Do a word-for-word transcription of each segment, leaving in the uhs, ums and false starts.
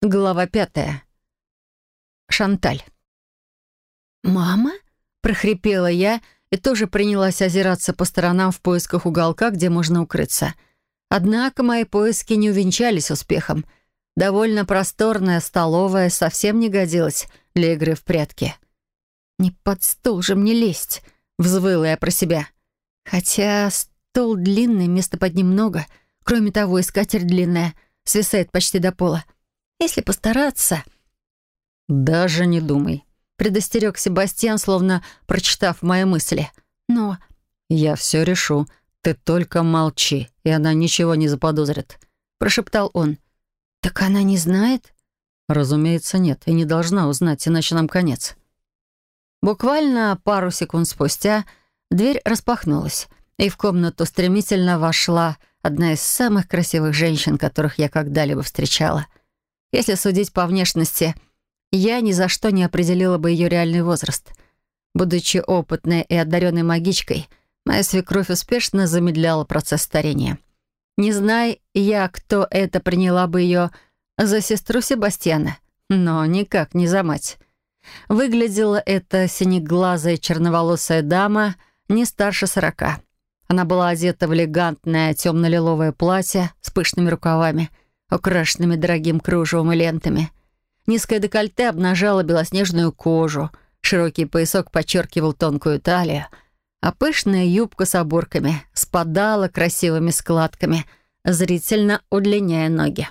Глава пятая. Шанталь. «Мама?» — прохрипела я и тоже принялась озираться по сторонам в поисках уголка, где можно укрыться. Однако мои поиски не увенчались успехом. Довольно просторная столовая совсем не годилась для игры в прятки. «Не под стол же мне лезть!» — взвыла я про себя. Хотя стол длинный, места под ним много. Кроме того, и скатерть длинная, свисает почти до пола. Если постараться...» «Даже не думай», — предостерег Себастьян, словно прочитав мои мысли. «Но...» «Я все решу. Ты только молчи, и она ничего не заподозрит», — прошептал он. «Так она не знает?» «Разумеется, нет, и не должна узнать, иначе нам конец». Буквально пару секунд спустя дверь распахнулась, и в комнату стремительно вошла одна из самых красивых женщин, которых я когда-либо встречала. Если судить по внешности, я ни за что не определила бы ее реальный возраст. Будучи опытной и одаренной магичкой, моя свекровь успешно замедляла процесс старения. Не зная я, кто это, приняла бы ее за сестру Себастьяна, но никак не за мать. Выглядела эта синеглазая черноволосая дама не старше сорока. Она была одета в элегантное темно-лиловое платье с пышными рукавами, украшенными дорогим кружевом и лентами. Низкое декольте обнажало белоснежную кожу, широкий поясок подчеркивал тонкую талию, а пышная юбка с оборками спадала красивыми складками, зрительно удлиняя ноги.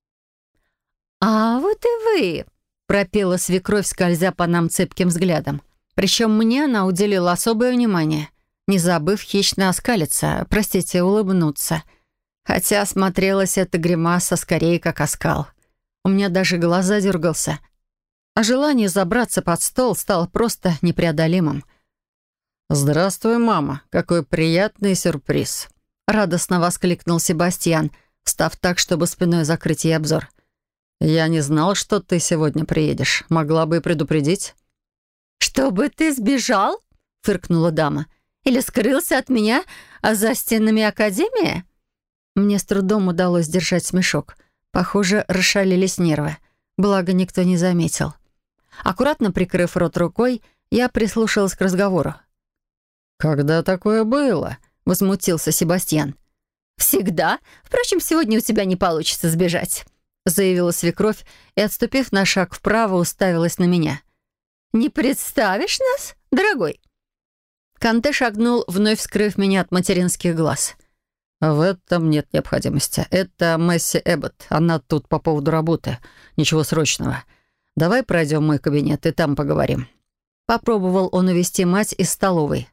«А вот и вы!» — пропела свекровь, скользя по нам цепким взглядом. Причем мне она уделила особое внимание, не забыв хищно оскалиться, простите, улыбнуться. Хотя смотрелась эта гримаса скорее как оскал. У меня даже глаза дергался, а желание забраться под стол стало просто непреодолимым. «Здравствуй, мама! Какой приятный сюрприз!» — радостно воскликнул Себастьян, встав так, чтобы спиной закрыть ей обзор. «Я не знал, что ты сегодня приедешь. Могла бы и предупредить». «Чтобы ты сбежал?» — фыркнула дама. «Или скрылся от меня, а за стенами Академии?» Мне с трудом удалось сдержать смешок. Похоже, расшалились нервы. Благо, никто не заметил. Аккуратно прикрыв рот рукой, я прислушалась к разговору. «Когда такое было?» — возмутился Себастьян. «Всегда. Впрочем, сегодня у тебя не получится сбежать», — заявила свекровь и, отступив на шаг вправо, уставилась на меня. «Не представишь нас, дорогой?» Канте шагнул, вновь вскрыв меня от материнских глаз. «В этом нет необходимости. Это Месси Эббот. Она тут по поводу работы. Ничего срочного. Давай пройдем в мой кабинет и там поговорим». Попробовал он увести мать из столовой.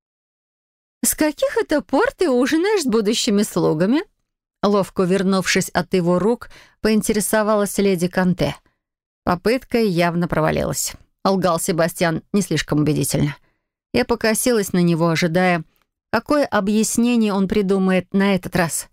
«С каких это пор ты ужинаешь с будущими слугами?» Ловко вернувшись от его рук, поинтересовалась леди Канте. Попытка явно провалилась. Лгал Себастьян не слишком убедительно. Я покосилась на него, ожидая, какое объяснение он придумает на этот раз.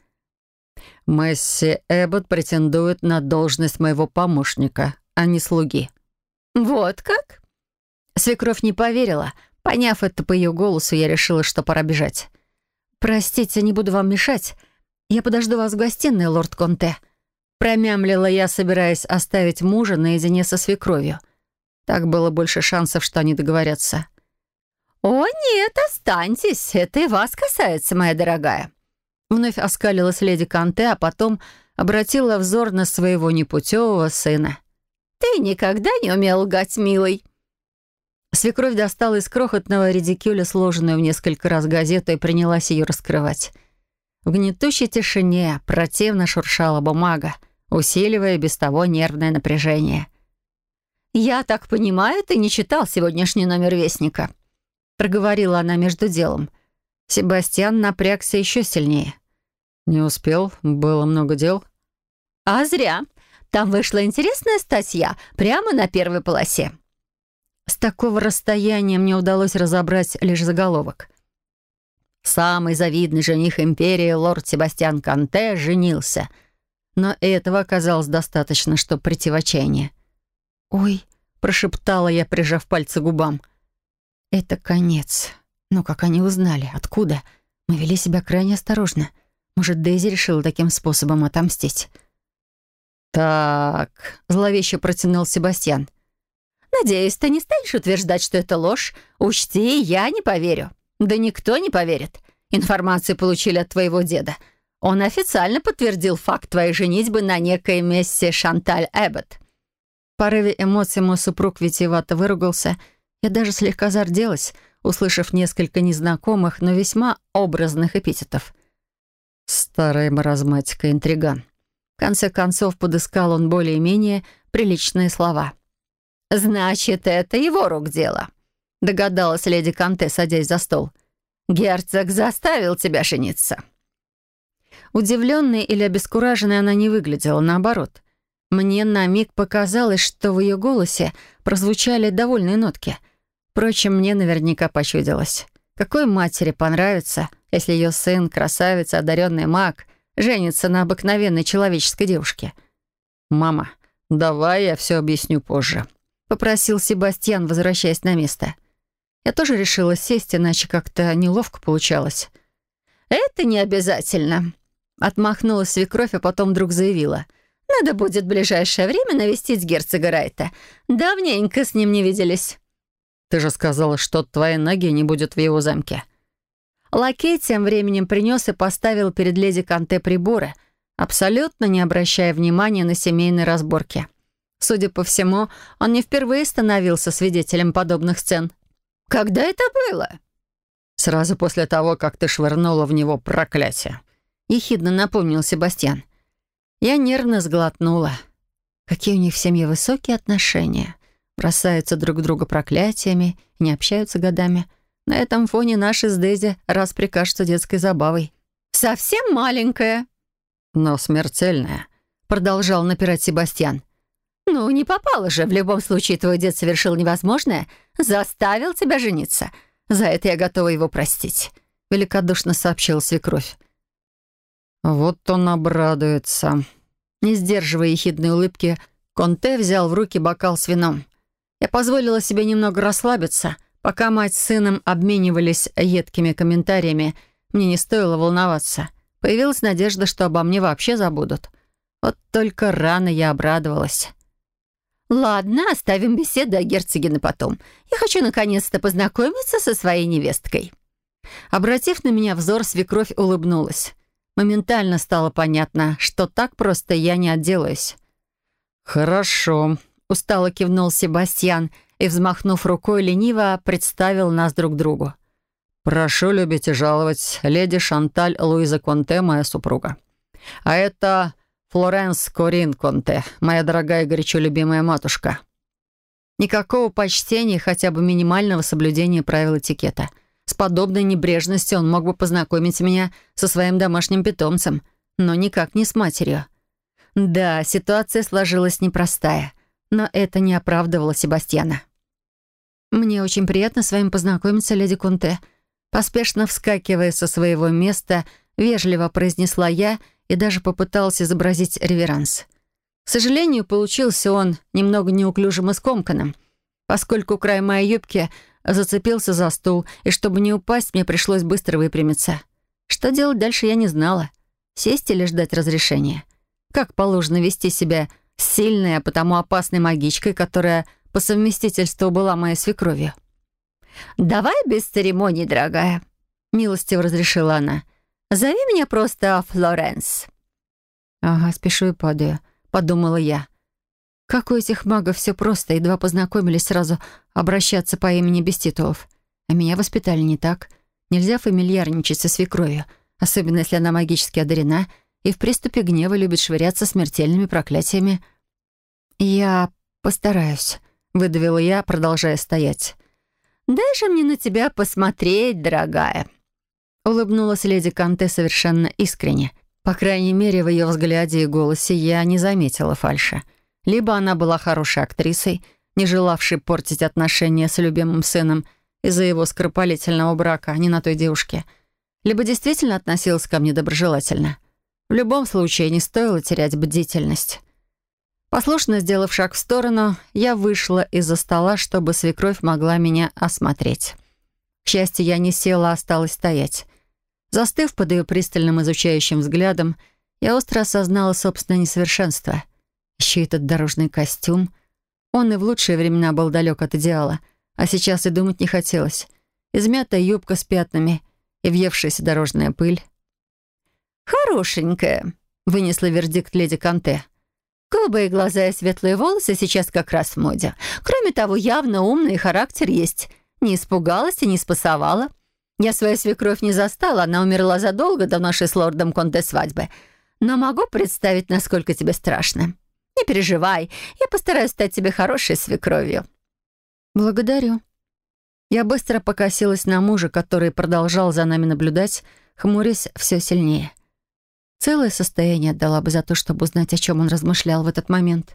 «Месси Эббот претендует на должность моего помощника, а не слуги». «Вот как?» Свекровь не поверила. Поняв это по ее голосу, я решила, что пора бежать. «Простите, не буду вам мешать. Я подожду вас в гостиной, лорд Конте». Промямлила я, собираясь оставить мужа наедине со свекровью. Так было больше шансов, что они договорятся. «О, нет, останьтесь. Это и вас касается, моя дорогая». Вновь оскалилась леди Канте, а потом обратила взор на своего непутевого сына. «Ты никогда не умел лгать, милый». Свекровь достала из крохотного редикюля сложенную в несколько раз газету и принялась ее раскрывать. В гнетущей тишине противно шуршала бумага, усиливая без того нервное напряжение. «Я так понимаю, ты не читал сегодняшний номер Вестника?» Проговорила она между делом. Себастьян напрягся еще сильнее. «Не успел, было много дел». «А зря. Там вышла интересная статья прямо на первой полосе». С такого расстояния мне удалось разобрать лишь заголовок. «Самый завидный жених империи, лорд Себастьян Канте, женился». Но этого оказалось достаточно, чтобы прийти в отчаяние. «Ой», — прошептала я, прижав пальцы к губам. «Это конец. Ну, как они узнали? Откуда? Мы вели себя крайне осторожно. Может, Дейзи решила таким способом отомстить?» «Так», — зловеще протянул Себастьян. «Надеюсь, ты не станешь утверждать, что это ложь? Учти, я не поверю. Да никто не поверит. Информацию получили от твоего деда. Он официально подтвердил факт твоей женитьбы на некой мессе Шанталь Эббот». В порыве эмоций мой супруг витиевато выругался. Я даже слегка зарделась, услышав несколько незнакомых, но весьма образных эпитетов. Старая маразматика, интриган. В конце концов, подыскал он более-менее приличные слова. «Значит, это его рук дело», — догадалась леди Конте, садясь за стол. «Герцог заставил тебя жениться». Удивленной или обескураженной она не выглядела, наоборот. Мне на миг показалось, что в ее голосе прозвучали довольные нотки. Впрочем, мне наверняка почудилось. Какой матери понравится, если ее сын, красавица, одаренный маг, женится на обыкновенной человеческой девушке? «Мама, давай я все объясню позже», — попросил Себастьян, возвращаясь на место. Я тоже решила сесть, иначе как-то неловко получалось. «Это не обязательно», — отмахнулась свекровь, а потом вдруг заявила. «Надо будет в ближайшее время навестить герцога Райта. Давненько с ним не виделись». «Ты же сказала, что твои ноги не будет в его замке». Лакей тем временем принес и поставил перед леди Конте приборы, абсолютно не обращая внимания на семейные разборки. Судя по всему, он не впервые становился свидетелем подобных сцен. «Когда это было?» «Сразу после того, как ты швырнула в него проклятие», — ехидно напомнил Себастьян. Я нервно сглотнула. Какие у них в семье высокие отношения. Бросаются друг друга проклятиями, не общаются годами. На этом фоне наши с Дейзи раз прикажутся детской забавой. «Совсем маленькая». «Но смертельная», — продолжал напирать Себастьян. «Ну, не попало же. В любом случае, твой дед совершил невозможное. Заставил тебя жениться. За это я готова его простить», — великодушно сообщила свекровь. «Вот он обрадуется». Не сдерживая ехидной улыбки, Конте взял в руки бокал с вином. Я позволила себе немного расслабиться. Пока мать с сыном обменивались едкими комментариями, мне не стоило волноваться. Появилась надежда, что обо мне вообще забудут. Вот только рано я обрадовалась. «Ладно, оставим беседу о герцоге на потом. Я хочу наконец-то познакомиться со своей невесткой». Обратив на меня взор, свекровь улыбнулась. Моментально стало понятно, что так просто я не отделаюсь. «Хорошо», — устало кивнул Себастьян и, взмахнув рукой, лениво представил нас друг другу. «Прошу любить и жаловать, леди Шанталь Луиза Конте, моя супруга. А это Флоренс Корин Конте, моя дорогая и горячо любимая матушка». Никакого почтения, хотя бы минимального соблюдения правил этикета. С подобной небрежностью он мог бы познакомить меня со своим домашним питомцем, но никак не с матерью. Да, ситуация сложилась непростая, но это не оправдывало Себастьяна. «Мне очень приятно с вами познакомиться, леди Конте», поспешно вскакивая со своего места, вежливо произнесла я и даже попыталась изобразить реверанс. К сожалению, получился он немного неуклюжим и скомканным, поскольку край моей юбки зацепился за стул, и чтобы не упасть, мне пришлось быстро выпрямиться. Что делать дальше, я не знала. Сесть или ждать разрешения? Как положено вести себя с сильной, а потому опасной магичкой, которая по совместительству была моей свекровью? «Давай без церемоний, дорогая», — милостиво разрешила она. «Зови меня просто Флоренс». «Ага, спешу и падаю», — подумала я. Как у этих магов все просто, едва познакомились, сразу обращаться по имени без титулов. А меня воспитали не так. Нельзя фамильярничать со свекровью, особенно если она магически одарена и в приступе гнева любит швыряться смертельными проклятиями. «Я постараюсь», — выдавила я, продолжая стоять. «Дай же мне на тебя посмотреть, дорогая», — улыбнулась леди Конте совершенно искренне. По крайней мере, в ее взгляде и голосе я не заметила фальши. Либо она была хорошей актрисой, не желавшей портить отношения с любимым сыном из-за его скоропалительного брака, не на той девушке, либо действительно относилась ко мне доброжелательно. В любом случае, не стоило терять бдительность. Послушно сделав шаг в сторону, я вышла из-за стола, чтобы свекровь могла меня осмотреть. К счастью, я не села, а осталась стоять. Застыв под ее пристальным изучающим взглядом, я остро осознала собственное несовершенство. Еще этот дорожный костюм. Он и в лучшие времена был далек от идеала, а сейчас и думать не хотелось. Измятая юбка с пятнами и въевшаяся дорожная пыль. «Хорошенькая», — вынесла вердикт леди Конте. «Голубые глаза и светлые волосы сейчас как раз в моде. Кроме того, явно умный характер есть. Не испугалась и не спасовала. Я свою свекровь не застала, она умерла задолго до нашей с лордом Конте свадьбы. Но могу представить, насколько тебе страшно. Не переживай, я постараюсь стать тебе хорошей свекровью». «Благодарю». Я быстро покосилась на мужа, который продолжал за нами наблюдать, хмурясь все сильнее. Целое состояние отдала бы за то, чтобы узнать, о чем он размышлял в этот момент.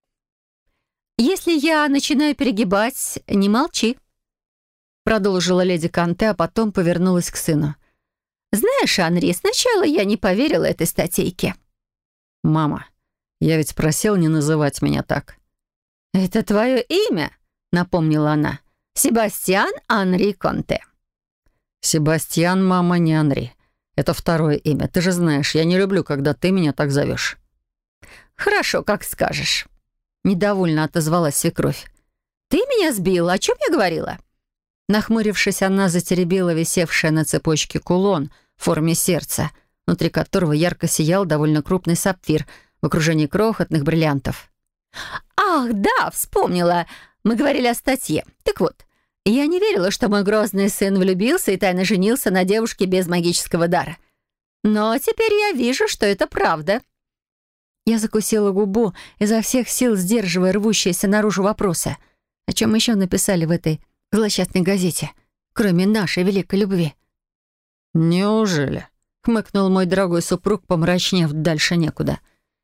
«Если я начинаю перегибать, не молчи», — продолжила леди Конте, а потом повернулась к сыну. «Знаешь, Анри, сначала я не поверила этой статейке». «Мама, я ведь просил не называть меня так». «Это твое имя?» — напомнила она. «Себастьян Анри Конте». «Себастьян, мама, не Анри. Это второе имя. Ты же знаешь, я не люблю, когда ты меня так зовешь». «Хорошо, как скажешь». Недовольно отозвалась свекровь. «Ты меня сбила. О чем я говорила?» Нахмурившись, она затеребила висевшее на цепочке кулон в форме сердца, внутри которого ярко сиял довольно крупный сапфир в окружении крохотных бриллиантов. «Ах, да, вспомнила. Мы говорили о статье. Так вот, я не верила, что мой грозный сын влюбился и тайно женился на девушке без магического дара. Но теперь я вижу, что это правда». Я закусила губу, изо всех сил сдерживая рвущиеся наружу вопросы. О чем еще написали в этой злосчастной газете, кроме нашей великой любви? «Неужели?» — хмыкнул мой дорогой супруг, помрачнев дальше некуда.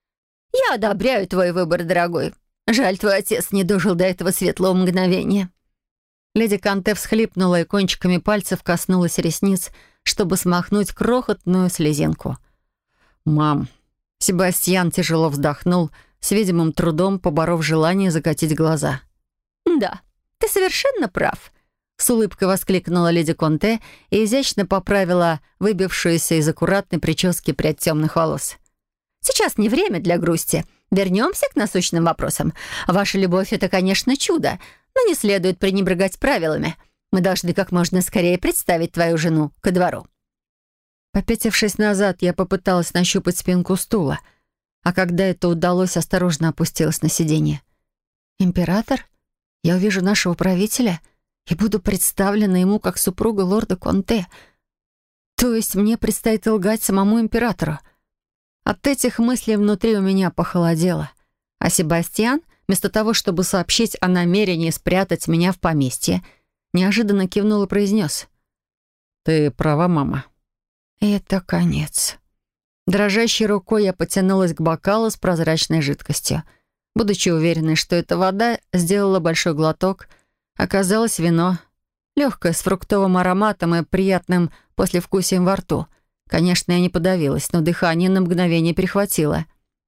«Я одобряю твой выбор, дорогой. Жаль, твой отец не дожил до этого светлого мгновения». Леди Конте всхлипнула и кончиками пальцев коснулась ресниц, чтобы смахнуть крохотную слезинку. «Мам». Себастьян тяжело вздохнул, с видимым трудом поборов желание закатить глаза. «Да, ты совершенно прав», — с улыбкой воскликнула леди Конте и изящно поправила выбившуюся из аккуратной прически прядь темных волос. «Сейчас не время для грусти. Вернемся к насущным вопросам. Ваша любовь — это, конечно, чудо, но не следует пренебрегать правилами. Мы должны как можно скорее представить твою жену ко двору». Попятившись назад, я попыталась нащупать спинку стула, а когда это удалось, осторожно опустилась на сиденье. «Император? Я увижу нашего правителя и буду представлена ему как супруга лорда Конте. То есть мне предстоит лгать самому императору». От этих мыслей внутри у меня похолодело, а Себастьян, вместо того, чтобы сообщить о намерении спрятать меня в поместье, неожиданно кивнул и произнес: «Ты права, мама». Это конец. Дрожащей рукой я потянулась к бокалу с прозрачной жидкостью. Будучи уверенной, что это вода, сделала большой глоток. Оказалось вино. Легкое, с фруктовым ароматом и приятным послевкусием во рту. Конечно, я не подавилась, но дыхание на мгновение перехватило.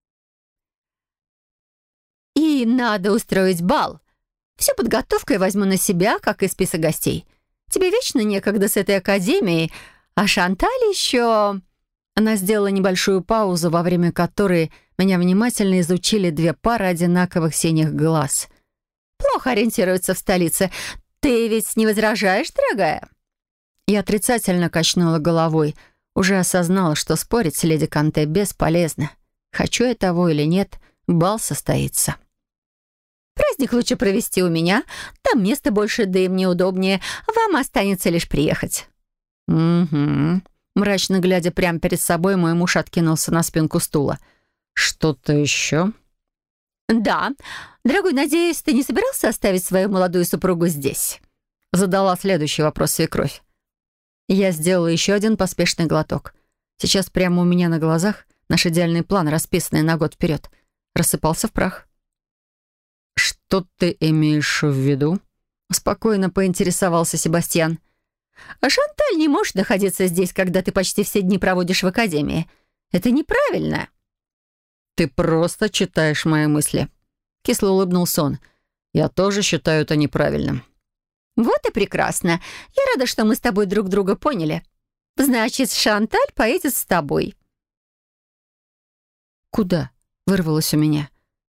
«И надо устроить бал. Всю подготовку я возьму на себя, как и список гостей. Тебе вечно некогда с этой академией, а Шанталь еще...» Она сделала небольшую паузу, во время которой меня внимательно изучили две пары одинаковых синих глаз. «Плохо ориентируется в столице. Ты ведь не возражаешь, дорогая?» Я отрицательно качнула головой. Уже осознала, что спорить с леди Конте бесполезно. Хочу я того или нет, бал состоится. «Праздник лучше провести у меня. Там места больше, да и мне удобнее. Вам останется лишь приехать». «Угу». Мрачно глядя прямо перед собой, мой муж откинулся на спинку стула. «Что-то еще?» «Да. Дорогой, надеюсь, ты не собирался оставить свою молодую супругу здесь?» Задала следующий вопрос свекровь. Я сделала еще один поспешный глоток. Сейчас прямо у меня на глазах наш идеальный план, расписанный на год вперед, рассыпался в прах. «Что ты имеешь в виду?» Спокойно поинтересовался Себастьян. А «Шанталь не может находиться здесь, когда ты почти все дни проводишь в академии. Это неправильно». «Ты просто читаешь мои мысли», — кисло улыбнулся он. «Я тоже считаю это неправильным». «Вот и прекрасно. Я рада, что мы с тобой друг друга поняли. Значит, Шанталь поедет с тобой». «Куда?» — вырвалось у меня.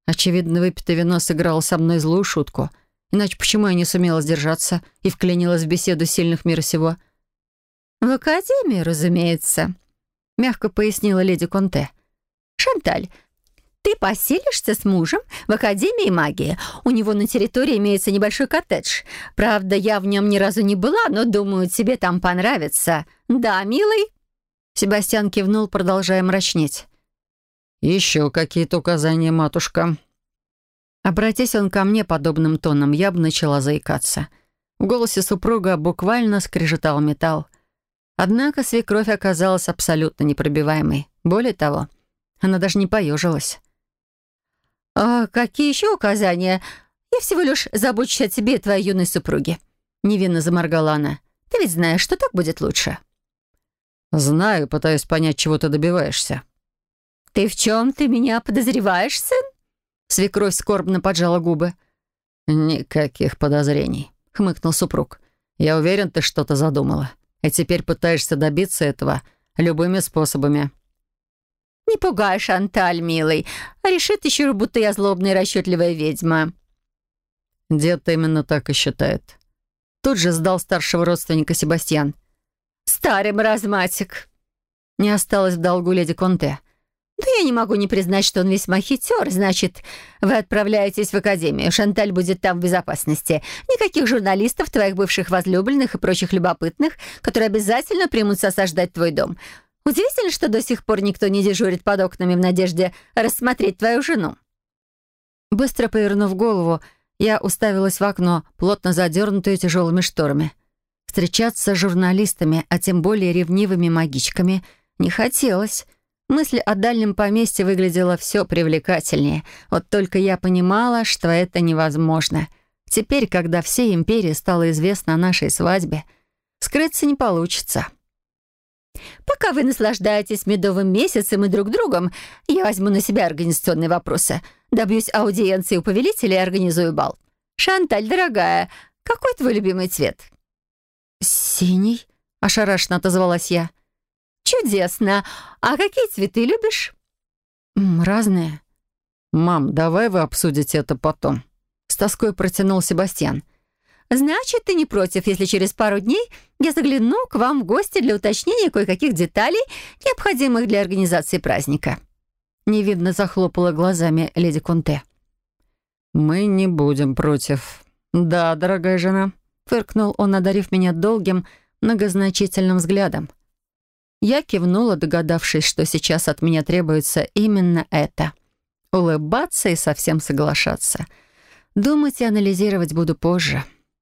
Очевидно, выпитое вино сыграло со мной злую шутку. Иначе почему я не сумела сдержаться и вклинилась в беседу сильных мира сего? «В академии, разумеется», — мягко пояснила леди Конте. «Шанталь, ты поселишься с мужем в Академии магии. У него на территории имеется небольшой коттедж. Правда, я в нем ни разу не была, но, думаю, тебе там понравится. Да, милый?» Себастьян кивнул, продолжая мрачнеть. «Еще какие-то указания, матушка?» Обратись он ко мне подобным тоном, я бы начала заикаться. В голосе супруга буквально скрежетал металл. Однако свекровь оказалась абсолютно непробиваемой. Более того, она даже не поежилась. «А какие еще указания? Я всего лишь забочусь о тебе и твоей юной супруге», — невинно заморгала она. «Ты ведь знаешь, что так будет лучше». «Знаю, пытаюсь понять, чего ты добиваешься». «Ты в чем ты меня подозреваешь, сын?» Свекровь скорбно поджала губы. «Никаких подозрений», — хмыкнул супруг. «Я уверен, ты что-то задумала. И теперь пытаешься добиться этого любыми способами». «Не пугай, Шанталь, милый. Решит еще, будто я злобная и расчетливая ведьма». «Дед именно так и считает». Тут же сдал старшего родственника Себастьян. «Старый маразматик». Не осталось в долгу леди Конте. «Да я не могу не признать, что он весьма хитер. Значит, вы отправляетесь в академию. Шанталь будет там в безопасности. Никаких журналистов, твоих бывших возлюбленных и прочих любопытных, которые обязательно примутся осаждать твой дом. Удивительно, что до сих пор никто не дежурит под окнами в надежде рассмотреть твою жену». Быстро повернув голову, я уставилась в окно, плотно задернутое тяжелыми шторами. Встречаться с журналистами, а тем более ревнивыми магичками, не хотелось. Мысль о дальнем поместье выглядела все привлекательнее. Вот только я понимала, что это невозможно. Теперь, когда всей империи стало известно о нашей свадьбе, скрыться не получится. «Пока вы наслаждаетесь медовым месяцем и друг другом, я возьму на себя организационные вопросы. Добьюсь аудиенции у повелителя и организую бал. Шанталь, дорогая, какой твой любимый цвет?» «Синий?» — ошарашенно отозвалась я. «Чудесно. А какие цветы любишь?» М, «Разные». «Мам, давай вы обсудите это потом». С тоской протянул Себастьян. «Значит, ты не против, если через пару дней я загляну к вам в гости для уточнения кое-каких деталей, необходимых для организации праздника?» Невидно захлопала глазами леди Конте. «Мы не будем против. Да, дорогая жена», — фыркнул он, одарив меня долгим, многозначительным взглядом. Я кивнула, догадавшись, что сейчас от меня требуется именно это. Улыбаться и совсем соглашаться. Думать и анализировать буду позже.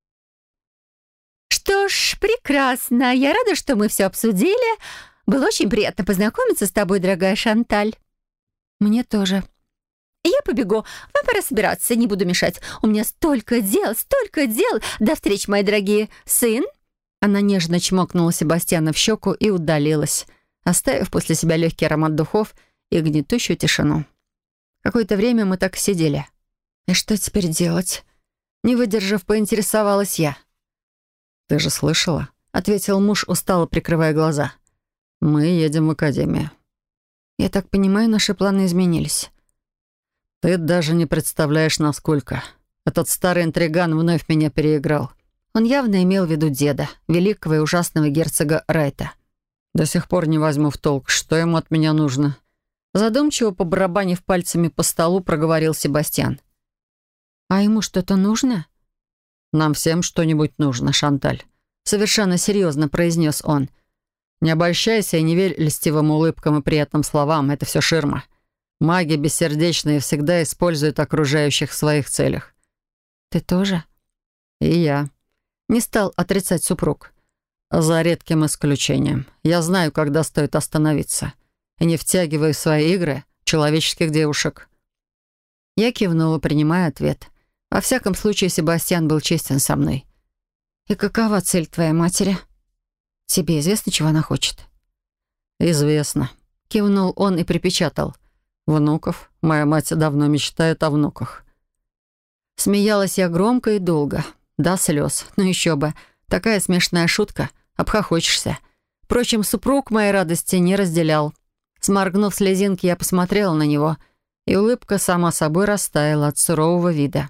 «Что ж, прекрасно. Я рада, что мы все обсудили. Было очень приятно познакомиться с тобой, дорогая Шанталь». «Мне тоже». «Я побегу. Вам пора собираться, не буду мешать. У меня столько дел, столько дел. До встречи, мои дорогие. Сын?» Она нежно чмокнула Себастьяна в щеку и удалилась, оставив после себя легкий аромат духов и гнетущую тишину. Какое-то время мы так сидели. И что теперь делать? Не выдержав, поинтересовалась я. «Ты же слышала?» — ответил муж, устало прикрывая глаза. «Мы едем в академию». «Я так понимаю, наши планы изменились». «Ты даже не представляешь, насколько. Этот старый интриган вновь меня переиграл». Он явно имел в виду деда, великого и ужасного герцога Райта. «До сих пор не возьму в толк, что ему от меня нужно». Задумчиво побарабанив пальцами по столу, проговорил Себастьян. «А ему что-то нужно?» «Нам всем что-нибудь нужно, Шанталь», — совершенно серьезно произнес он. «Не обольщайся и не верь льстивым улыбкам и приятным словам, это все ширма. Маги бессердечные всегда используют окружающих в своих целях». «Ты тоже?» «И я». Не стал отрицать супруг. «За редким исключением. Я знаю, когда стоит остановиться. И не втягиваю в свои игры человеческих девушек». Я кивнула, принимая ответ. Во всяком случае, Себастьян был честен со мной. «И какова цель твоей матери? Тебе известно, чего она хочет?» «Известно», — кивнул он и припечатал. «Внуков. Моя мать давно мечтает о внуках». Смеялась я громко и долго. До слез. Ну еще бы. Такая смешная шутка. Обхохочешься. Впрочем, супруг моей радости не разделял. Сморгнув слезинки, я посмотрела на него. и улыбка сама собой растаяла от сурового вида.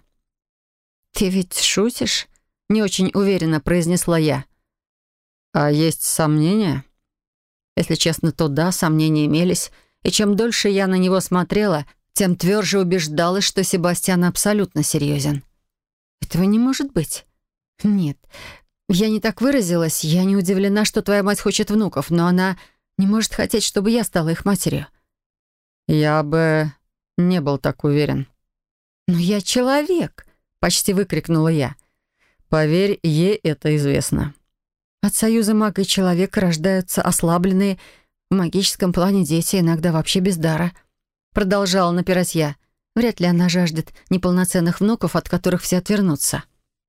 «Ты ведь шутишь?» — не очень уверенно произнесла я. «А есть сомнения?» Если честно, то да, сомнения имелись, и чем дольше я на него смотрела, тем тверже убеждалась, что Себастьян абсолютно серьезен. «Этого не может быть». «Нет, я не так выразилась. Я не удивлена, что твоя мать хочет внуков, но она не может хотеть, чтобы я стала их матерью». «Я бы не был так уверен». «Но я человек», — почти выкрикнула я. «Поверь, ей это известно». От союза мага и человека рождаются ослабленные в магическом плане дети, иногда вообще без дара. Продолжала напирать я. Вряд ли она жаждет неполноценных внуков, от которых все отвернутся.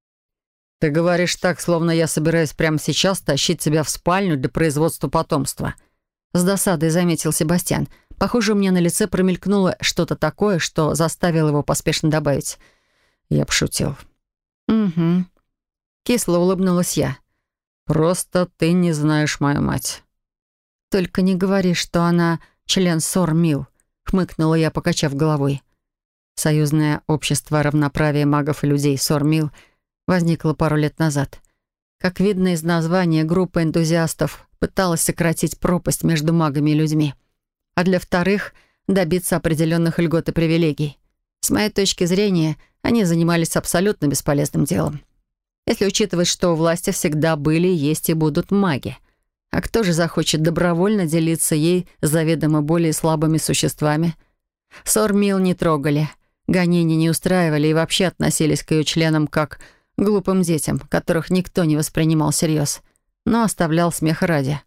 «Ты говоришь так, словно я собираюсь прямо сейчас тащить тебя в спальню для производства потомства». С досадой заметил Себастьян. Похоже, у меня на лице промелькнуло что-то такое, что заставило его поспешно добавить. Я пошутил. «Угу». Кисло улыбнулась я. «Просто ты не знаешь мою мать». «Только не говори, что она член Сор-Мил», — хмыкнула я, покачав головой. Союзное общество равноправия магов и людей Сор-Мил возникло пару лет назад. Как видно из названия, группа энтузиастов пыталась сократить пропасть между магами и людьми, а для вторых — добиться определенных льгот и привилегий. С моей точки зрения, они занимались абсолютно бесполезным делом. Если учитывать, что у власти всегда были, есть и будут маги. А кто же захочет добровольно делиться ей с заведомо более слабыми существами? Сор-Мил не трогали, гонения не устраивали и вообще относились к ее членам как к глупым детям, которых никто не воспринимал всерьез, но оставлял смех ради.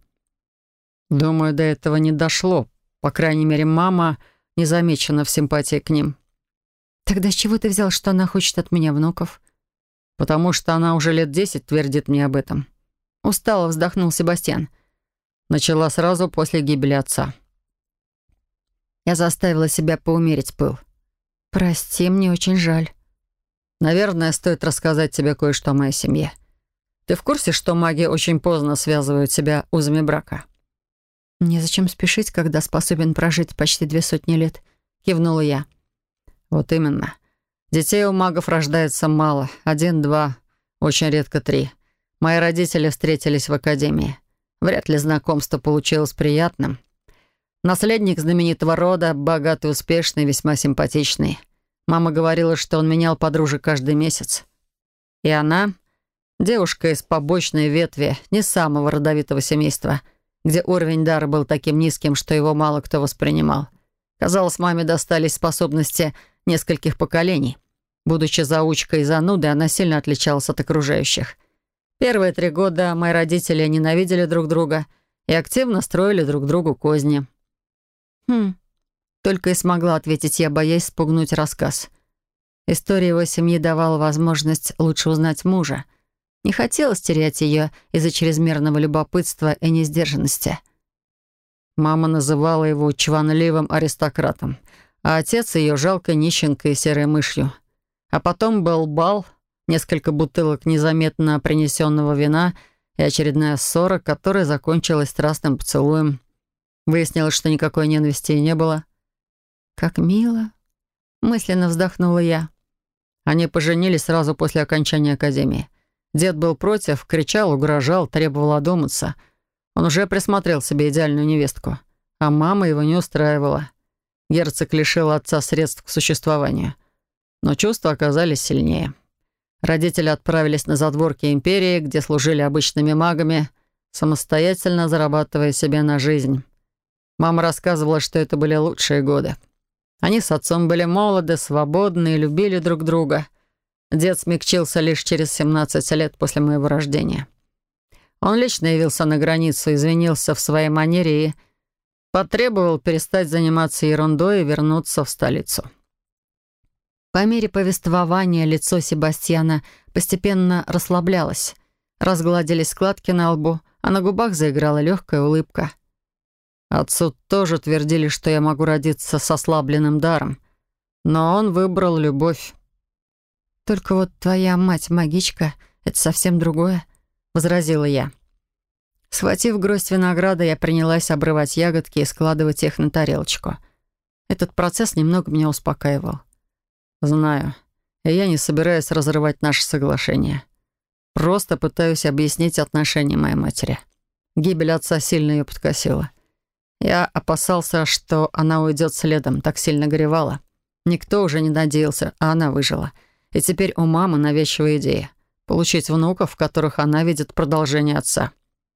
«Думаю, до этого не дошло. По крайней мере, мама не замечена в симпатии к ним». «Тогда с чего ты взял, что она хочет от меня внуков?» «Потому что она уже лет десять твердит мне об этом». Устало вздохнул Себастьян. Начала сразу после гибели отца. Я заставила себя поумерить пыл. «Прости, мне очень жаль». «Наверное, стоит рассказать тебе кое-что о моей семье. Ты в курсе, что маги очень поздно связывают себя узами брака?» «Незачем спешить, когда способен прожить почти две сотни лет», — кивнула я. «Вот именно. Детей у магов рождается мало. Один-два, очень редко три. Мои родители встретились в академии. Вряд ли знакомство получилось приятным. Наследник знаменитого рода, богатый, успешный, весьма симпатичный. Мама говорила, что он менял подружек каждый месяц. И она, девушка из побочной ветви, не самого родовитого семейства, где уровень дара был таким низким, что его мало кто воспринимал. Казалось, маме достались способности нескольких поколений. Будучи заучкой и занудой, она сильно отличалась от окружающих. Первые три года мои родители ненавидели друг друга и активно строили друг другу козни. «Хм...» Только и смогла ответить я, боясь спугнуть рассказ. История его семьи давала возможность лучше узнать мужа. Не хотелось терять ее из-за чрезмерного любопытства и несдержанности. Мама называла его чванливым аристократом, а отец ее жалкой нищенкой и серой мышью. А потом был бал, несколько бутылок незаметно принесенного вина и очередная ссора, которая закончилась страстным поцелуем. Выяснилось, что никакой ненависти и не было. «Как мило!» — мысленно вздохнула я. Они поженились сразу после окончания академии. Дед был против, кричал, угрожал, требовал одуматься. Он уже присмотрел себе идеальную невестку, а мама его не устраивала. Герцог лишил отца средств к существованию. Но чувства оказались сильнее. Родители отправились на задворки империи, где служили обычными магами, самостоятельно зарабатывая себе на жизнь. Мама рассказывала, что это были лучшие годы. Они с отцом были молоды, свободны и любили друг друга. Дед смягчился лишь через семнадцать лет после моего рождения. Он лично явился на границу, извинился в своей манере и потребовал перестать заниматься ерундой и вернуться в столицу. По мере повествования лицо Себастьяна постепенно расслаблялось. Разгладились складки на лбу, а на губах заиграла легкая улыбка. Отцу тоже твердили, что я могу родиться с ослабленным даром, но он выбрал любовь. «Только вот твоя мать-магичка — это совсем другое», — возразила я. Схватив гроздь винограда, я принялась обрывать ягодки и складывать их на тарелочку. Этот процесс немного меня успокаивал. «Знаю, и я не собираюсь разрывать наше соглашение. Просто пытаюсь объяснить отношение моей матери. Гибель отца сильно ее подкосила. Я опасался, что она уйдет следом, так сильно горевала. Никто уже не надеялся, а она выжила. И теперь у мамы навязчивая идея — получить внуков, в которых она видит продолжение отца».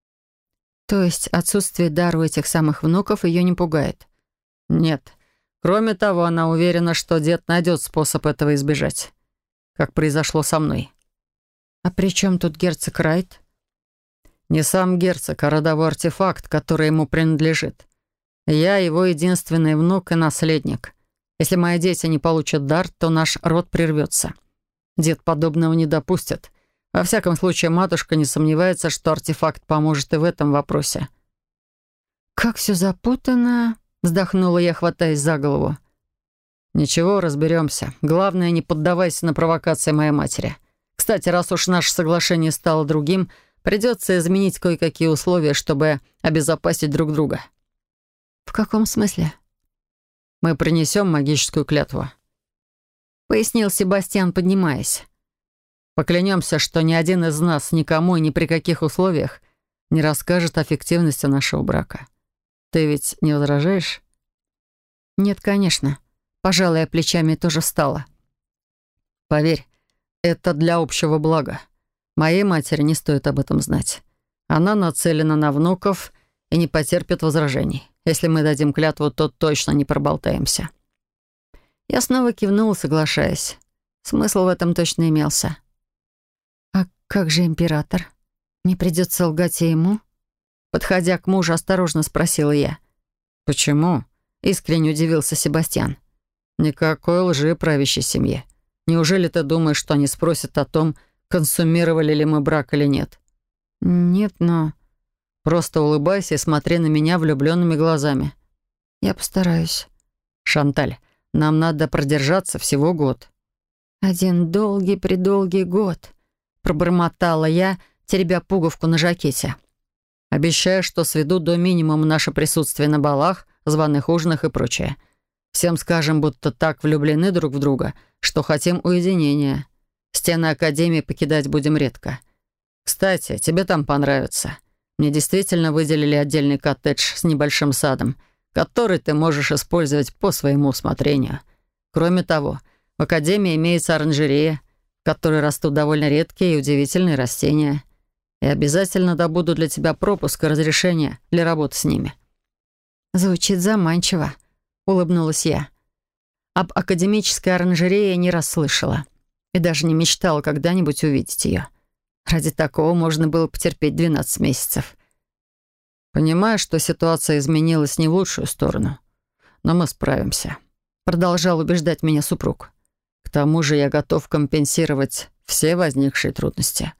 То есть отсутствие дара у этих самых внуков ее не пугает? Нет. Кроме того, она уверена, что дед найдет способ этого избежать. Как произошло со мной. А при чем тут герцог Райт? Не сам герцог, а родовой артефакт, который ему принадлежит. Я его единственный внук и наследник. Если мои дети не получат дар, то наш род прервется. Дед подобного не допустит. Во всяком случае, матушка не сомневается, что артефакт поможет и в этом вопросе. «Как все запутано!» — вздохнула я, хватаясь за голову. «Ничего, разберемся. Главное, не поддавайся на провокации моей матери. Кстати, раз уж наше соглашение стало другим, придется изменить кое-какие условия, чтобы обезопасить друг друга». «В каком смысле?» «Мы принесем магическую клятву», — пояснил Себастьян, поднимаясь. «Поклянемся, что ни один из нас никому и ни при каких условиях не расскажет о фиктивности нашего брака. Ты ведь не возражаешь?» «Нет, конечно». Пожалуй, плечами тоже встала. «Поверь, это для общего блага. Моей матери не стоит об этом знать. Она нацелена на внуков и не потерпит возражений. Если мы дадим клятву, то точно не проболтаемся». Я снова кивнула, соглашаясь. Смысл в этом точно имелся. «А как же император? Не придется лгать и ему?» Подходя к мужу, осторожно спросила я. «Почему?» — искренне удивился Себастьян. «Никакой лжи правящей семье. Неужели ты думаешь, что они спросят о том, консумировали ли мы брак или нет?» «Нет, но...» «Просто улыбайся и смотри на меня влюбленными глазами». «Я постараюсь». «Шанталь, нам надо продержаться всего год». «Один долгий-предолгий год», — пробормотала я, теребя пуговку на жакете. «Обещаю, что сведу до минимума наше присутствие на балах, званых ужинах и прочее. Всем скажем, будто так влюблены друг в друга, что хотим уединения. Стены Академии покидать будем редко. Кстати, тебе там понравится. Мне действительно выделили отдельный коттедж с небольшим садом, который ты можешь использовать по своему усмотрению. Кроме того, в Академии имеется оранжерея, в которой растут довольно редкие и удивительные растения. И обязательно добуду для тебя пропуск и разрешение для работы с ними». «Звучит заманчиво», — улыбнулась я. Об академической оранжерее я не раз слышала и даже не мечтала когда-нибудь увидеть ее. Ради такого можно было потерпеть двенадцать месяцев. «Понимаю, что ситуация изменилась не в лучшую сторону, но мы справимся», — продолжал убеждать меня супруг. «К тому же я готов компенсировать все возникшие трудности».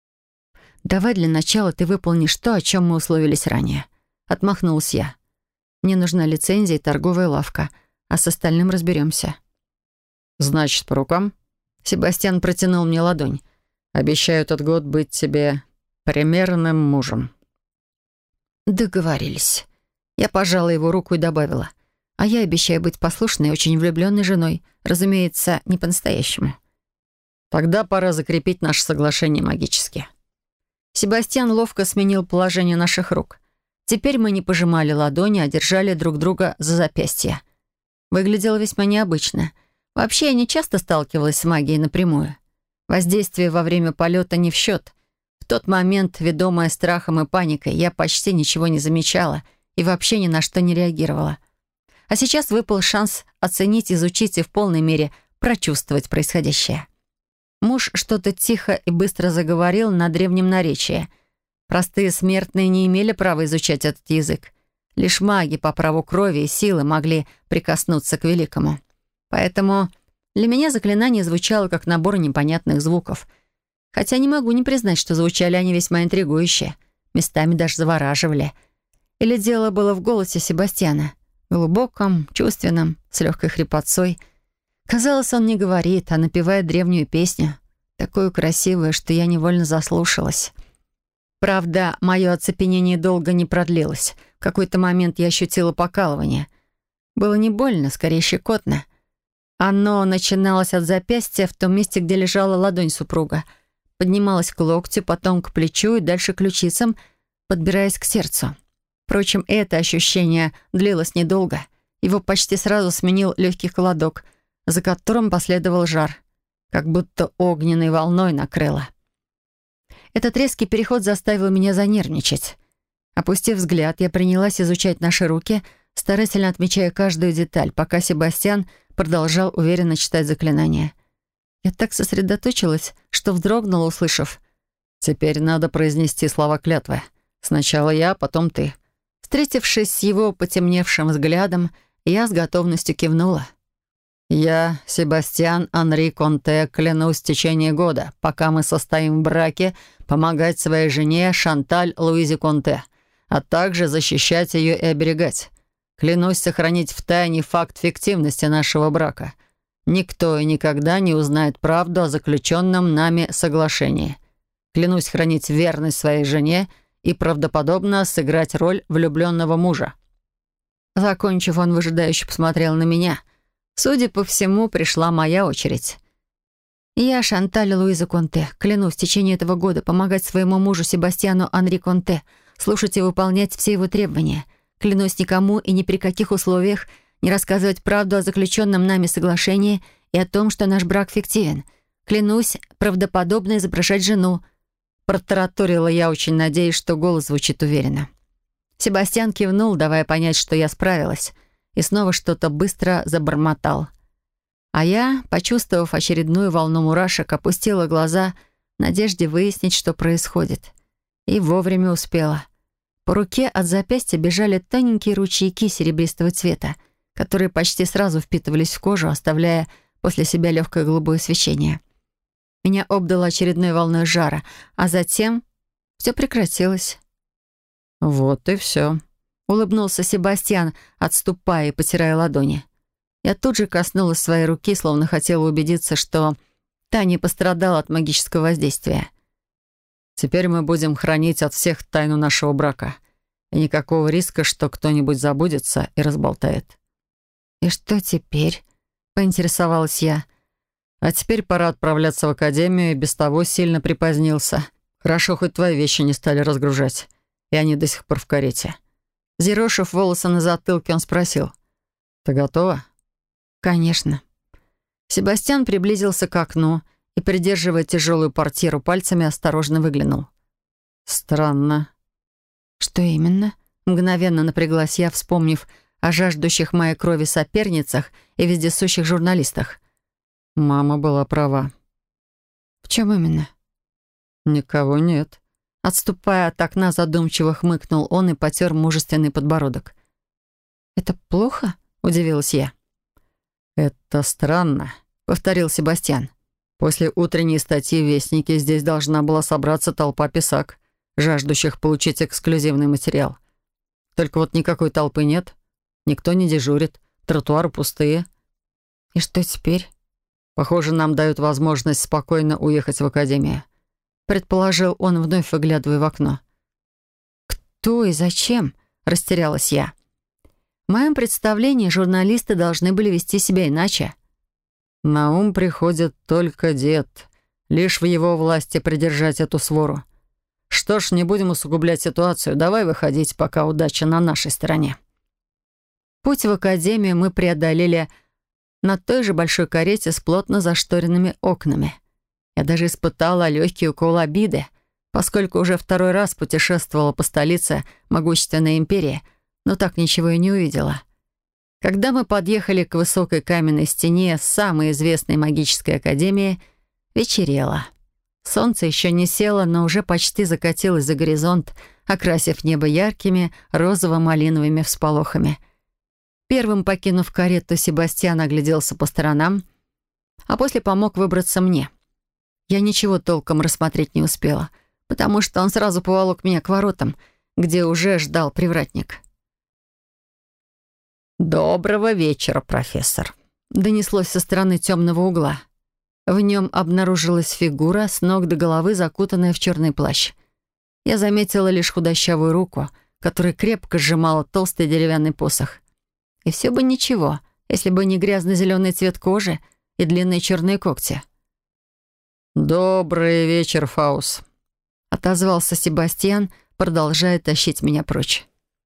«Давай для начала ты выполнишь то, о чем мы условились ранее», — отмахнулась я. «Мне нужна лицензия и торговая лавка, а с остальным разберемся». «Значит, по рукам?» Себастьян протянул мне ладонь. «Обещаю этот год быть тебе примерным мужем». «Договорились». Я пожала его руку и добавила. «А я обещаю быть послушной и очень влюбленной женой. Разумеется, не по-настоящему». «Тогда пора закрепить наше соглашение магически». Себастьян ловко сменил положение наших рук. Теперь мы не пожимали ладони, а держали друг друга за запястья. Выглядело весьма необычно. Вообще, я не часто сталкивалась с магией напрямую. Воздействие во время полета не в счет. В тот момент, ведомая страхом и паникой, я почти ничего не замечала и вообще ни на что не реагировала. А сейчас выпал шанс оценить, изучить и в полной мере прочувствовать происходящее. Муж что-то тихо и быстро заговорил на древнем наречии. Простые смертные не имели права изучать этот язык. Лишь маги по праву крови и силы могли прикоснуться к великому. Поэтому для меня заклинание звучало как набор непонятных звуков. Хотя не могу не признать, что звучали они весьма интригующе, местами даже завораживали. Или дело было в голосе Себастьяна, глубоком, чувственном, с легкой хрипотцой. Казалось, он не говорит, а напевает древнюю песню, такую красивую, что я невольно заслушалась. Правда, мое оцепенение долго не продлилось. В какой-то момент я ощутила покалывание. Было не больно, скорее щекотно. Оно начиналось от запястья в том месте, где лежала ладонь супруга. Поднималось к локтю, потом к плечу и дальше к ключицам, подбираясь к сердцу. Впрочем, это ощущение длилось недолго. Его почти сразу сменил легкий холодок, за которым последовал жар, как будто огненной волной накрыло. Этот резкий переход заставил меня занервничать. Опустив взгляд, я принялась изучать наши руки, старательно отмечая каждую деталь, пока Себастьян продолжал уверенно читать заклинание. Я так сосредоточилась, что вздрогнула, услышав: «Теперь надо произнести слова клятвы. Сначала я, потом ты». Встретившись с его потемневшим взглядом, я с готовностью кивнула. «Я, Себастьян Анри Конте, клянусь в течение года, пока мы состоим в браке, помогать своей жене Шанталь Луизе Конте, а также защищать ее и оберегать. Клянусь сохранить в тайне факт фиктивности нашего брака. Никто и никогда не узнает правду о заключенном нами соглашении. Клянусь хранить верность своей жене и правдоподобно сыграть роль влюбленного мужа». Закончив, он выжидающе посмотрел на меня. Судя по всему, пришла моя очередь. «Я, Шанталь Луиза Конте, клянусь в течение этого года помогать своему мужу Себастьяну Анри Конте, слушать и выполнять все его требования. Клянусь никому и ни при каких условиях не рассказывать правду о заключенном нами соглашении и о том, что наш брак фиктивен. Клянусь правдоподобно изображать жену». Протараторила я, очень надеясь, что голос звучит уверенно. Себастьян кивнул, давая понять, что я справилась, и снова что-то быстро забормотал. А я, почувствовав очередную волну мурашек, опустила глаза в надежде выяснить, что происходит. И вовремя успела. По руке от запястья бежали тоненькие ручейки серебристого цвета, которые почти сразу впитывались в кожу, оставляя после себя легкое голубое свечение. Меня обдало очередной волной жара, а затем все прекратилось. «Вот и все», — улыбнулся Себастьян, отступая и потирая ладони. Я тут же коснулась своей руки, словно хотела убедиться, что та не пострадала от магического воздействия. «Теперь мы будем хранить от всех тайну нашего брака, и никакого риска, что кто-нибудь забудется и разболтает». «И что теперь?» — поинтересовалась я. «А теперь пора отправляться в академию, и без того сильно припозднился. Хорошо, хоть твои вещи не стали разгружать, и они до сих пор в карете». Зерошив волосы на затылке, он спросил: «Ты готова?» «Конечно». Себастьян приблизился к окну и, придерживая тяжелую портьеру пальцами, осторожно выглянул. «Странно». «Что именно?» Мгновенно напряглась я, вспомнив о жаждущих моей крови соперницах и вездесущих журналистах. Мама была права. «В чем именно?» «Никого нет». Отступая от окна, задумчиво хмыкнул он и потер мужественный подбородок. «Это плохо?» — удивилась я. «Это странно», — повторил Себастьян. «После утренней статьи в Вестнике здесь должна была собраться толпа писак, жаждущих получить эксклюзивный материал. Только вот никакой толпы нет, никто не дежурит, тротуары пустые». «И что теперь?» «Похоже, нам дают возможность спокойно уехать в академию», — предположил он, вновь выглядывая в окно. «Кто и зачем?» — растерялась я. В моем представлении журналисты должны были вести себя иначе. «На ум приходит только дед. Лишь в его власти придержать эту свору. Что ж, не будем усугублять ситуацию. Давай выходить, пока удача на нашей стороне». Путь в академию мы преодолели на той же большой карете с плотно зашторенными окнами. Я даже испытала легкий укол обиды, поскольку уже второй раз путешествовала по столице могущественной империи, но так ничего и не увидела. Когда мы подъехали к высокой каменной стене самой известной магической академии, вечерело. Солнце еще не село, но уже почти закатилось за горизонт, окрасив небо яркими розово-малиновыми всполохами. Первым покинув карету, Себастьян огляделся по сторонам, а после помог выбраться мне. Я ничего толком рассмотреть не успела, потому что он сразу поволок меня к воротам, где уже ждал привратник. «Доброго вечера, профессор», — донеслось со стороны темного угла. В нем обнаружилась фигура, с ног до головы закутанная в черный плащ. Я заметила лишь худощавую руку, которая крепко сжимала толстый деревянный посох. И все бы ничего, если бы не грязно-зеленый цвет кожи и длинные черные когти. «Добрый вечер, Фаус», — отозвался Себастьян, продолжая тащить меня прочь.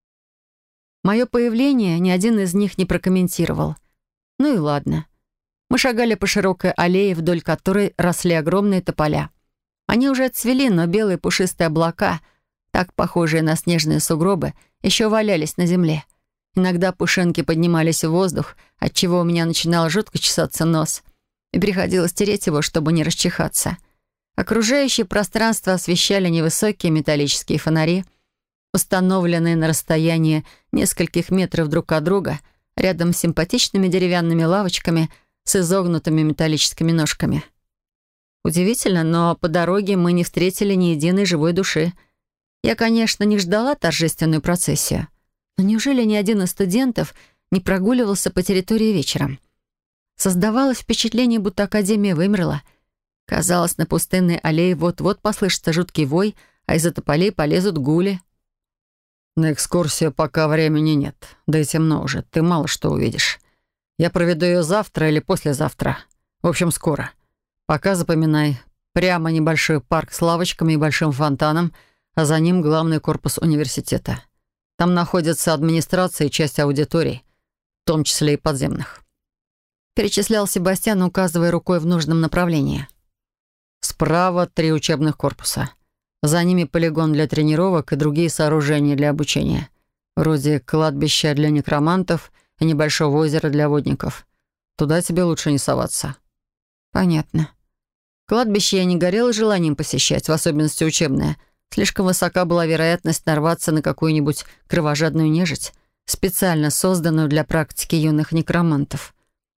Мое появление ни один из них не прокомментировал. Ну и ладно. Мы шагали по широкой аллее, вдоль которой росли огромные тополя. Они уже отцвели, но белые пушистые облака, так похожие на снежные сугробы, еще валялись на земле. Иногда пушинки поднимались в воздух, отчего у меня начинал жутко чесаться нос, и приходилось тереть его, чтобы не расчихаться. Окружающее пространство освещали невысокие металлические фонари, установленные на расстоянии нескольких метров друг от друга, рядом с симпатичными деревянными лавочками с изогнутыми металлическими ножками. Удивительно, но по дороге мы не встретили ни единой живой души. Я, конечно, не ждала торжественную процессию, но неужели ни один из студентов не прогуливался по территории вечером? Создавалось впечатление, будто Академия вымерла. Казалось, на пустынной аллее вот-вот послышится жуткий вой, а из-за тополей полезут гули. «На экскурсию пока времени нет, да и темно уже, ты мало что увидишь. Я проведу ее завтра или послезавтра. В общем, скоро. Пока запоминай, прямо небольшой парк с лавочками и большим фонтаном, а за ним главный корпус университета. Там находится администрация и часть аудиторий, в том числе и подземных». Перечислял Себастьян, указывая рукой в нужном направлении. «Справа три учебных корпуса. За ними полигон для тренировок и другие сооружения для обучения, вроде кладбища для некромантов и небольшого озера для водников. Туда тебе лучше не соваться». «Понятно. Кладбище я не горела желанием посещать, в особенности учебное. Слишком высока была вероятность нарваться на какую-нибудь кровожадную нежить, специально созданную для практики юных некромантов.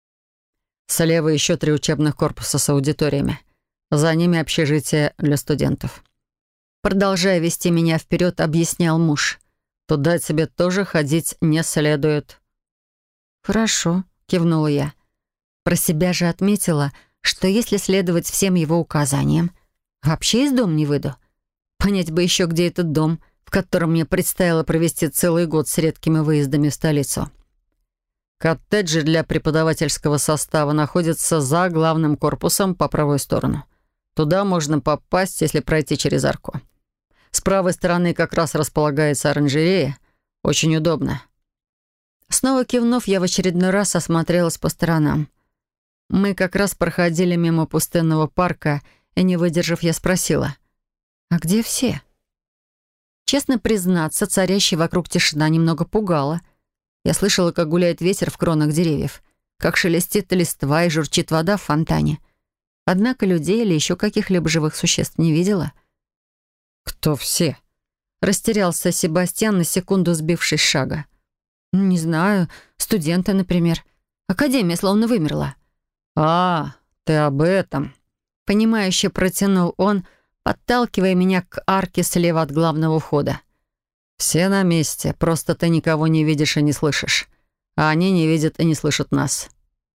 Слева еще три учебных корпуса с аудиториями. За ними общежитие для студентов». Продолжая вести меня вперед, объяснял муж. «Туда тебе тоже ходить не следует». «Хорошо», — кивнула я. Про себя же отметила, что если следовать всем его указаниям, вообще из дома не выйду. Понять бы еще, где этот дом, в котором мне предстояло провести целый год с редкими выездами в столицу. Коттеджи для преподавательского состава находятся за главным корпусом по правой сторону. Туда можно попасть, если пройти через арку. С правой стороны как раз располагается оранжерея. Очень удобно». Снова кивнув, я в очередной раз осмотрелась по сторонам. Мы как раз проходили мимо пустынного парка, и, не выдержав, я спросила: «А где все?» Честно признаться, царящая вокруг тишина немного пугала. Я слышала, как гуляет ветер в кронах деревьев, как шелестит листва и журчит вода в фонтане. Однако людей или еще каких-либо живых существ не видела. «Кто все?» — растерялся Себастьян, на секунду сбившись с шага. «Не знаю, студенты, например. Академия словно вымерла». «А, ты об этом», — понимающе протянул он, подталкивая меня к арке слева от главного входа. «Все на месте, просто ты никого не видишь и не слышишь, а они не видят и не слышат нас».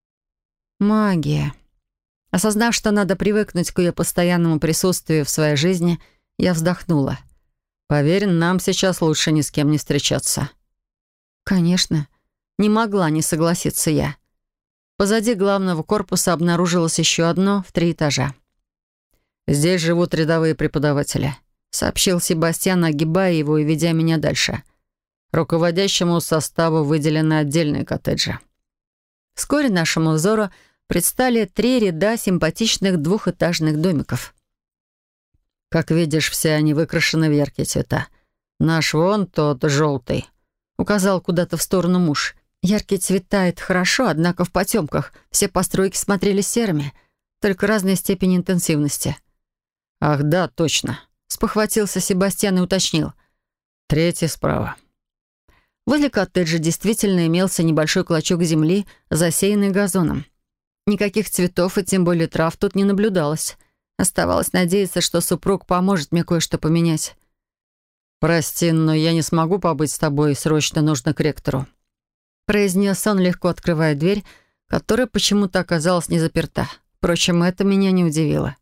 Магия. Осознав, что надо привыкнуть к ее постоянному присутствию в своей жизни, я вздохнула. «Поверь, нам сейчас лучше ни с кем не встречаться». «Конечно». Не могла не согласиться я. Позади главного корпуса обнаружилось еще одно в три этажа. «Здесь живут рядовые преподаватели», — сообщил Себастьян, огибая его и ведя меня дальше. «Руководящему составу выделены отдельные коттеджи». Вскоре нашему взору предстали три ряда симпатичных двухэтажных домиков. «Как видишь, все они выкрашены в яркие цвета. Наш вон тот желтый», — указал куда-то в сторону муж. Яркие цвета — это хорошо, однако в потемках все постройки смотрелись серыми, только разной степени интенсивности. «Ах, да, точно», — спохватился Себастьян и уточнил. «Третий справа». Возле коттеджа действительно имелся небольшой клочок земли, засеянный газоном. Никаких цветов и тем более трав тут не наблюдалось. Оставалось надеяться, что супруг поможет мне кое-что поменять. «Прости, но я не смогу побыть с тобой, срочно нужно к ректору», — произнес он, легко открывая дверь, которая почему-то оказалась не заперта. Впрочем, это меня не удивило.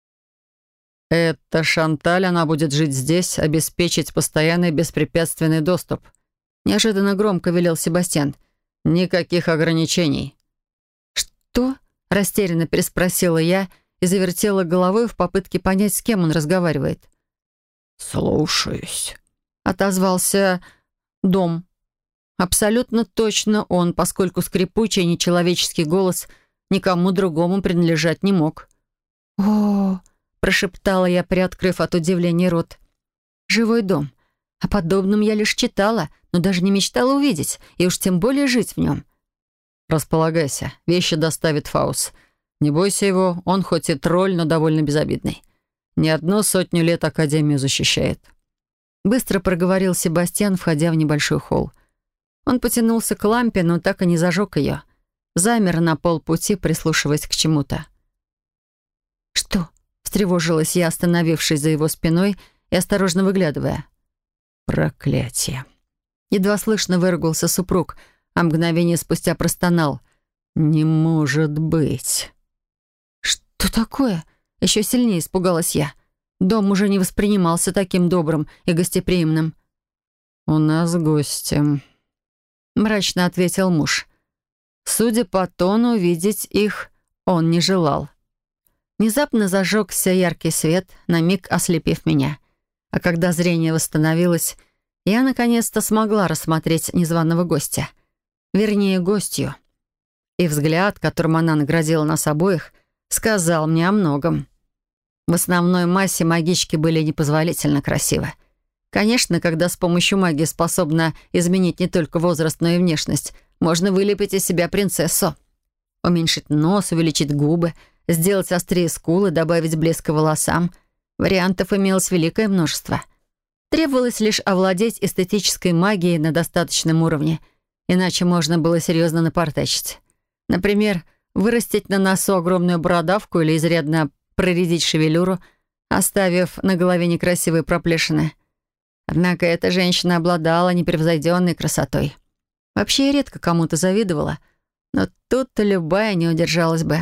«Это Шанталь, она будет жить здесь, обеспечить постоянный беспрепятственный доступ», — неожиданно громко велел Себастьян. Никаких ограничений». «Что?» — растерянно переспросила я и завертела головой в попытке понять, с кем он разговаривает. «Слушаюсь», — отозвался Дом. Абсолютно точно он, поскольку скрипучий нечеловеческий голос никому другому принадлежать не мог. «О!» — прошептала я, приоткрыв от удивления рот. «Живой дом. О подобном я лишь читала, но даже не мечтала увидеть, и уж тем более жить в нем». «Располагайся, вещи доставит Фаус. Не бойся его, он хоть и тролль, но довольно безобидный. Не одну сотню лет Академию защищает». Быстро проговорил Себастьян, входя в небольшой холл. Он потянулся к лампе, но так и не зажег ее. Замер на полпути, прислушиваясь к чему-то. «Что?» — встревожилась я, остановившись за его спиной и осторожно выглядывая. «Проклятие!» Едва слышно выругался супруг, а мгновение спустя простонал. «Не может быть!» «Что такое?» — еще сильнее испугалась я. Дом уже не воспринимался таким добрым и гостеприимным. «У нас гости», — мрачно ответил муж. Судя по тону, видеть их он не желал. Внезапно зажегся яркий свет, на миг ослепив меня. А когда зрение восстановилось, я наконец-то смогла рассмотреть незваного гостя. Вернее, гостью. И взгляд, которым она наградила нас обоих, сказал мне о многом. В основной массе магички были непозволительно красивы. Конечно, когда с помощью магии способна изменить не только возраст, но и внешность, можно вылепить из себя принцессу. Уменьшить нос, увеличить губы, сделать острее скулы, добавить блеска волосам. Вариантов имелось великое множество. Требовалось лишь овладеть эстетической магией на достаточном уровне, иначе можно было серьезно напортачить. Например, вырастить на носу огромную бородавку или изрядно проредить шевелюру, оставив на голове некрасивые проплешины. Однако эта женщина обладала непревзойденной красотой. Вообще я редко кому-то завидовала, но тут-то любая не удержалась бы.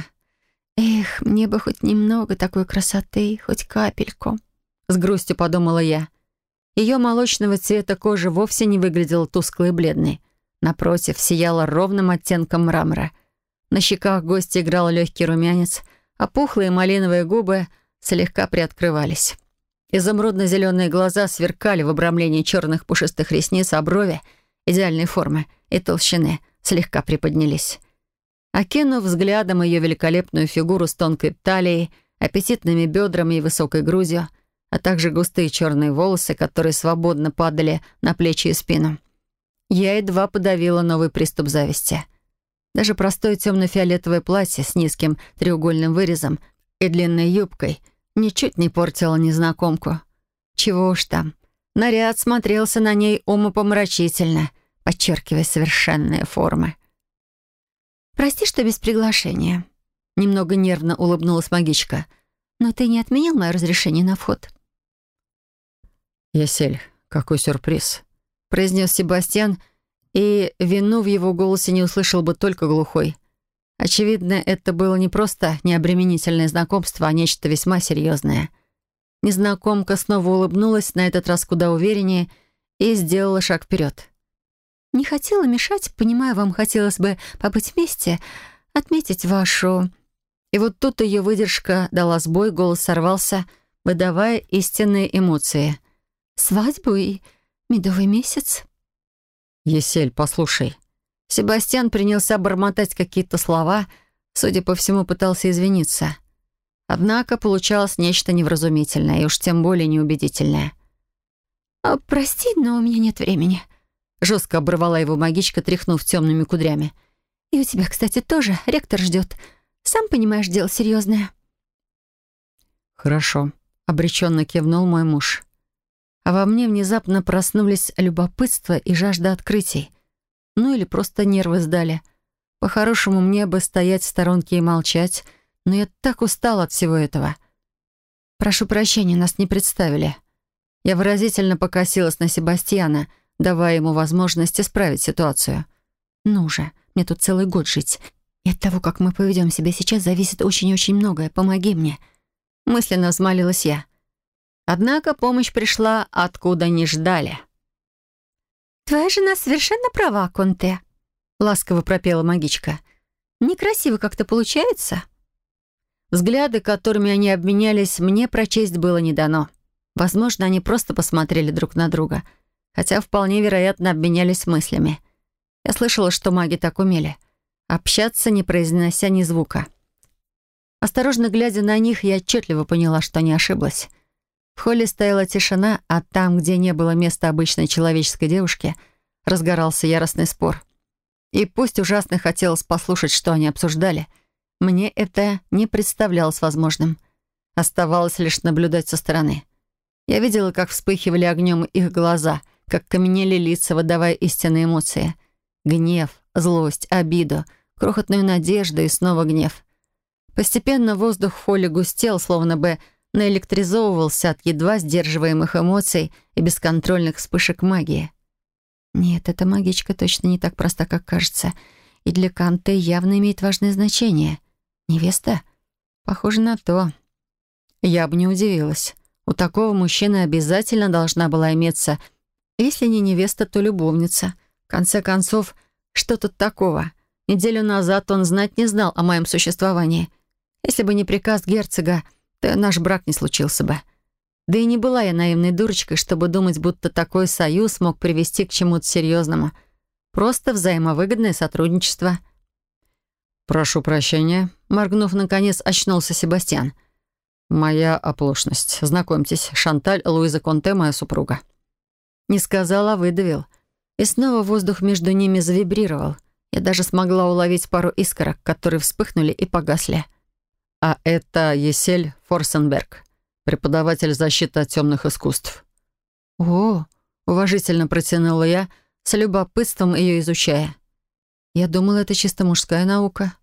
«Эх, мне бы хоть немного такой красоты, хоть капельку», — с грустью подумала я. Ее молочного цвета кожа вовсе не выглядела тусклой и бледной. Напротив, сияла ровным оттенком мрамора. На щеках гостя играл легкий румянец, а пухлые малиновые губы слегка приоткрывались. Изумрудно-зеленые глаза сверкали в обрамлении черных пушистых ресниц, а брови идеальной формы и толщины слегка приподнялись. Окинув взглядом ее великолепную фигуру с тонкой талией, аппетитными бедрами и высокой грудью, а также густые черные волосы, которые свободно падали на плечи и спину, я едва подавила новый приступ зависти. Даже простое темно-фиолетовое платье с низким треугольным вырезом и длинной юбкой ничуть не портило незнакомку. Чего уж там. Наряд смотрелся на ней умопомрачительно, подчеркивая совершенные формы. «Прости, что без приглашения», — немного нервно улыбнулась магичка. «Но ты не отменил мое разрешение на вход?» «Есель, какой сюрприз», — произнес Себастьян, и вину в его голосе не услышал бы только глухой. Очевидно, это было не просто необременительное знакомство, а нечто весьма серьезное. Незнакомка снова улыбнулась, на этот раз куда увереннее, и сделала шаг вперед. «Не хотела мешать, понимаю, вам хотелось бы побыть вместе, отметить вашу...» И вот тут ее выдержка дала сбой, голос сорвался, выдавая истинные эмоции. «Свадьбу и медовый месяц?» «Есель, послушай». Себастьян принялся бормотать какие-то слова, судя по всему, пытался извиниться. Однако получалось нечто невразумительное и уж тем более неубедительное. «А, прости, но у меня нет времени», — жестко оборвала его магичка, тряхнув темными кудрями. «И у тебя, кстати, тоже. Ректор ждет. Сам понимаешь, дело серьезное». «Хорошо», — обреченно кивнул мой муж. А во мне внезапно проснулись любопытство и жажда открытий. Ну или просто нервы сдали. По-хорошему, мне бы стоять в сторонке и молчать, но я так устала от всего этого. «Прошу прощения, нас не представили». Я выразительно покосилась на Себастьяна, давая ему возможность исправить ситуацию. «Ну же, мне тут целый год жить. И от того, как мы поведем себя сейчас, зависит очень-очень многое. Помоги мне». Мысленно взмолилась я. Однако помощь пришла, откуда не ждали. «Твоя жена совершенно права, Конте», — ласково пропела магичка. «Некрасиво как-то получается». Взгляды, которыми они обменялись, мне прочесть было не дано. Возможно, они просто посмотрели друг на друга, хотя вполне вероятно обменялись мыслями. Я слышала, что маги так умели — общаться, не произнося ни звука. Осторожно глядя на них, я отчетливо поняла, что не ошиблась. В холле стояла тишина, а там, где не было места обычной человеческой девушке, разгорался яростный спор. И пусть ужасно хотелось послушать, что они обсуждали, мне это не представлялось возможным. Оставалось лишь наблюдать со стороны. Я видела, как вспыхивали огнем их глаза, как каменели лица, выдавая истинные эмоции. Гнев, злость, обиду, крохотную надежду и снова гнев. Постепенно воздух в холле густел, словно бы наэлектризовывался от едва сдерживаемых эмоций и бесконтрольных вспышек магии. Нет, эта магичка точно не так проста, как кажется, и для Канте явно имеет важное значение. Невеста? Похоже на то. Я бы не удивилась. У такого мужчины обязательно должна была иметься, если не невеста, то любовница. В конце концов, что тут такого? Неделю назад он знать не знал о моем существовании. Если бы не приказ герцога, то наш брак не случился бы. Да и не была я наивной дурочкой, чтобы думать, будто такой союз мог привести к чему-то серьезному. Просто взаимовыгодное сотрудничество. «Прошу прощения», — моргнув, наконец, очнулся Себастьян. «Моя оплошность. Знакомьтесь, Шанталь Луиза Конте, моя супруга». Не сказал, а выдавил. И снова воздух между ними завибрировал. Я даже смогла уловить пару искорок, которые вспыхнули и погасли. «А это Есель Форсенберг, преподаватель защиты от темных искусств». «О!» — уважительно протянула я, с любопытством ее изучая. Я думала, это чисто мужская наука.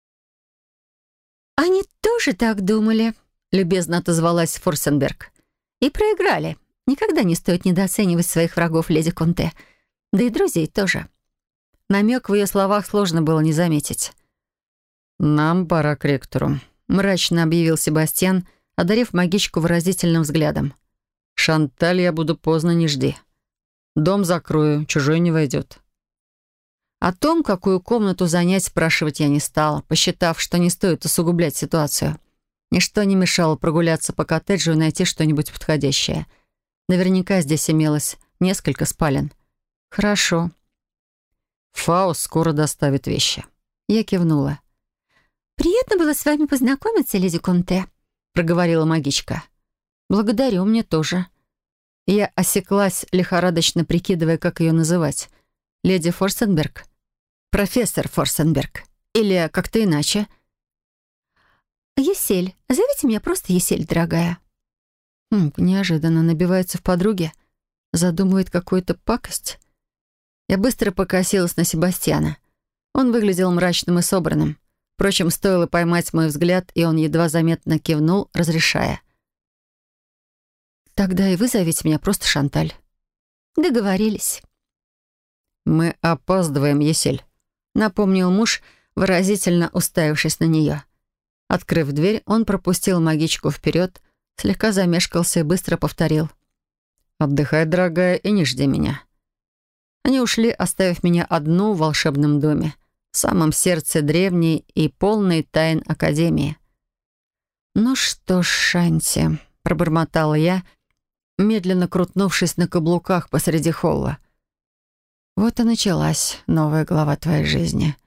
«Они тоже так думали», — любезно отозвалась Форсенберг. «И проиграли. Никогда не стоит недооценивать своих врагов, леди Конте. Да и друзей тоже». Намек в ее словах сложно было не заметить. «Нам пора к ректору», — мрачно объявил Себастьян, одарив магичку выразительным взглядом. «Шанталь, я буду поздно, не жди. Дом закрою, чужой не войдет». О том, какую комнату занять, спрашивать я не стала, посчитав, что не стоит усугублять ситуацию. Ничто не мешало прогуляться по коттеджу и найти что-нибудь подходящее. Наверняка здесь имелось несколько спален. «Хорошо». «Фаус скоро доставит вещи». Я кивнула. «Приятно было с вами познакомиться, леди Конте», — проговорила магичка. «Благодарю, мне тоже». Я осеклась, лихорадочно прикидывая, как ее называть. «Леди Форсенберг? Профессор Форсенберг? Или как-то иначе?» «Есель. Зовите меня просто Есель, дорогая». Хм, неожиданно набивается в подруге. Задумывает какую-то пакость. Я быстро покосилась на Себастьяна. Он выглядел мрачным и собранным. Впрочем, стоило поймать мой взгляд, и он едва заметно кивнул, разрешая. «Тогда и вы зовите меня просто Шанталь». «Договорились». «Мы опаздываем, Есель», — напомнил муж, выразительно уставившись на нее. Открыв дверь, он пропустил магичку вперед, слегка замешкался и быстро повторил. «Отдыхай, дорогая, и не жди меня». Они ушли, оставив меня одну в волшебном доме, в самом сердце древней и полной тайн Академии. «Ну что ж, Шанти», — пробормотала я, медленно крутнувшись на каблуках посреди холла. «Вот и началась новая глава твоей жизни.